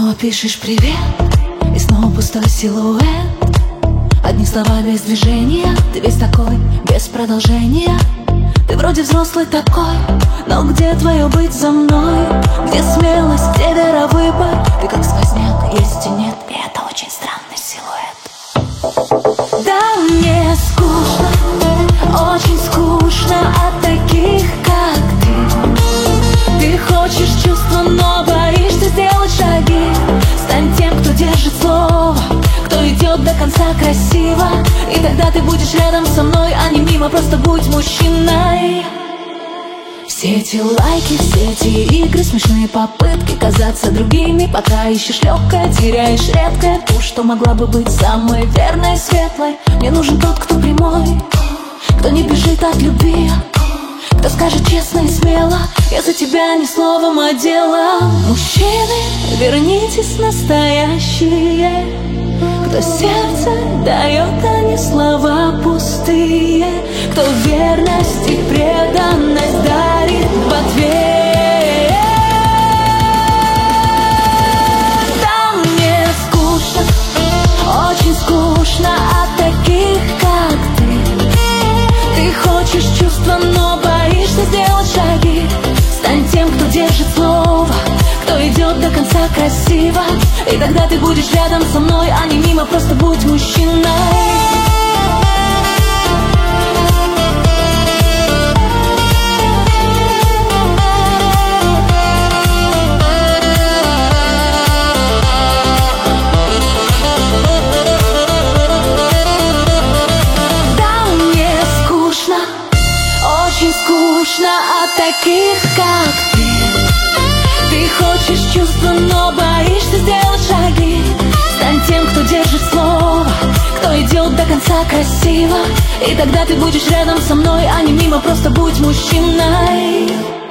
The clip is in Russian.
снова пишешь привет, и снова пустой силуэт. Одни слова без движения, ты весь такой, без продолжения. Ты вроде взрослый такой, но где твое быть за мной? Где смелость, где вера, выбор? Ты как сквозняк, есть и нет, и это очень странный силуэт. Да, мне скучно, очень скучно от таких, как ты. Ты хочешь чувства, но боишься сделать шаги. Стань тем, кто держит слово, кто идет до конца красиво. И тогда ты будешь рядом со мной, а не мимо, просто будь мужчиной. Все эти лайки, все эти игры, смешные попытки казаться другими, пока ищешь легкое, теряешь редкое, то, что могла бы быть самой верной, светлой. Мне нужен тот, кто прямой, кто не бежит от любви, кто скажет честно и смело: я за тебя ни словом, а делом. Мужчины, вернитесь настоящие, кто сердце дает, а не слова пустые, кто верность и преданность дарит в ответ. Да, мне скучно, очень скучно от таких, как ты. Ты хочешь чувства, но боишься сделать шаги. Стань тем, кто держит слово, кто идет до конца красиво. И тогда ты будешь рядом со мной, а не мимо, просто будь мужчиной. Очень скучно от таких, как ты. Ты хочешь чувства, но боишься сделать шаги. Стань тем, кто держит слово, кто идет до конца красиво. И тогда ты будешь рядом со мной, а не мимо, просто будь мужчиной.